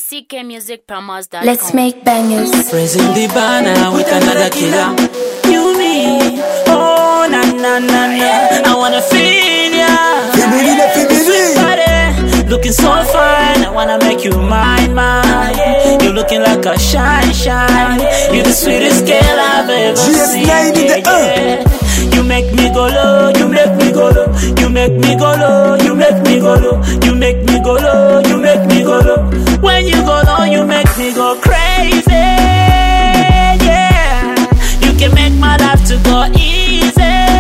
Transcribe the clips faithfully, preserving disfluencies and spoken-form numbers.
C K Music Promos dot com. Let's make bangers. Praising the banner with another killer. You me, oh na na na na. I wanna feel ya. Sweet body, looking so fine. I wanna make you mine, mine. You're looking like a shine, shine. You're the sweetest girl I've ever seen. Yeah, yeah. You make me go low, you make me go low, you make me go low, you make me go low, you make me go low, you make me go low. When you go low, you make me go crazy. Yeah, you can make my life to go easy.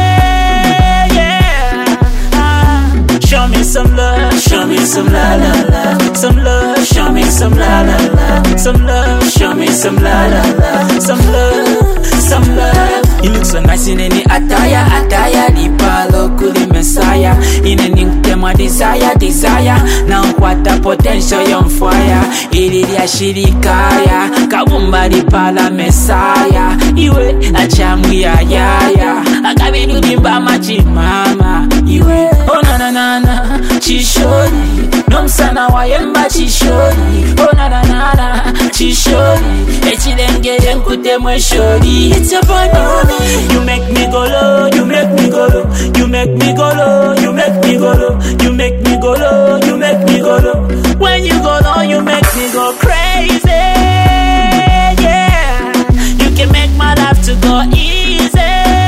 Yeah, ah. Show me some love, show me some la la la, some love, show me some la la la, some love, show me some la la la, some love, some love. You look so nice in any attire, attire. The palo kuli messiah. In any tema desire, desire. Now what a potential young fire. Iridia shirikaya. Kabumba di pala messiah. Iwe achamu ya ya ya. Akabidu dimba machi mama. Iwe oh na na na na. Chishori. Nomsana wayemba chishori. Oh na na na na. Chishori. Echidenge yenkute mweshori. It's your body. You make me go low, you make me go low, you make me go low, you make me go low, you make me go low, you make me go low. When you go low, you make me go crazy. Yeah, you can make my life to go easy.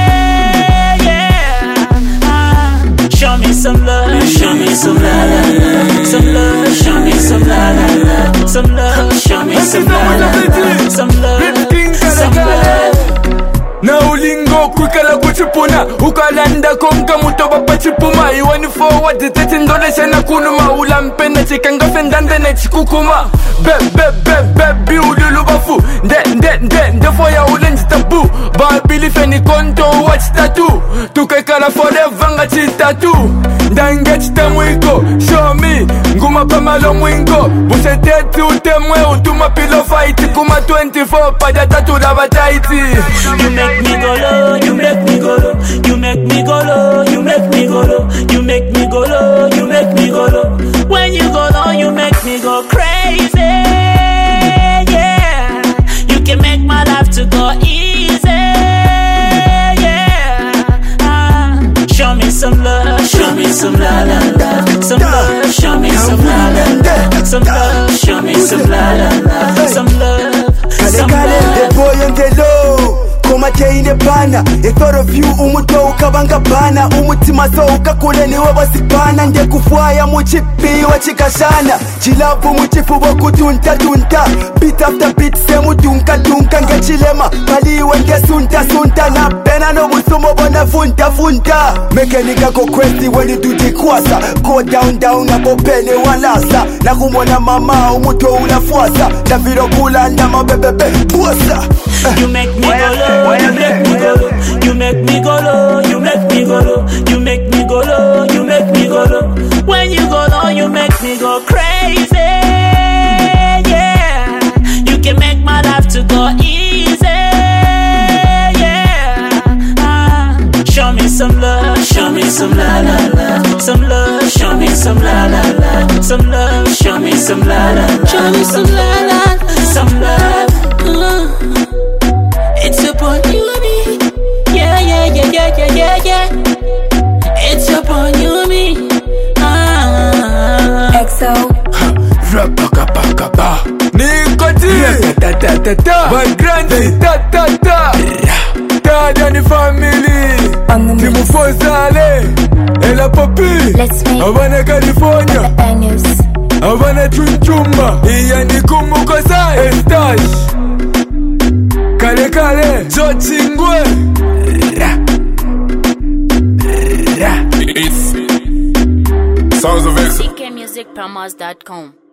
Yeah, ah. Show me some love, show me some la la la, some love, show me some la la la, some love, show me some la la la, some love, some love. Na ulingo kwikala kuchipuna ukalanda konga mutoba pachipuma iwani forward tete ndolesha na kunuma ulampena chikanga fendande na chikukuma be be be be bi ululu bafu nde nde nde nde foya ulenji tabu babili feni konto watch tattoo tukekala forever nga chitatu ndange chitamwiko show me nguma pamalo mwingo buseteti utemwe utuma pillow fight kuma twenty-four pada tatu lava taiti. You make me go low, you make me go low, you make me go low, you make me go low, you make me go low, you make me go low. When you go low, you make me go crazy. Yeah, you can make my life to go easy. Yeah, ah. Show me some love, show me some la la la, some love, show me some la la la, some love, show me some la la la, some love, some love. Koma teine bana, I thought of you umuto ukabanga bana, umutima so ukakule niwe wasipana, nge kufwaya muchipi wachikashana, chilavu muchifu wakutunta tunta, beat after beat semu dunka dunka, nge chilema, paliwe nge sunta sunta, na pena no musumo bona funta funta, mekenika ko kwesti when you do the kwasa, go down down abo pene walasa, na kumona mama umuto unafuasa, na viro kula ndama bebebe buwasa. You make me go low, you make me go low, you make me go low, you make me go low, you make me go low, you make me go low. When you go low, you make me go crazy. Yeah, you can make my life to go easy. Yeah, ah. Show me some love, show me some la la la, some love, show me some la la la, some love, show me some la la la, show me some la la, some love. Uh. It's upon you and me. Yeah, yeah, yeah, yeah, yeah, yeah, yeah. It's upon you and me. Ah. X O. Rapakapakapa. Nicotine. Ta ta ta ta. My grande. Ta ta ta. Tada ni family. Timu Fozale. Ela Popi. Let's make Havana, California. bangers. Havana Chunchumba. Iya ni kumukosai. Estash. Kale kale, Zochingwe. C K Music Promos dot com.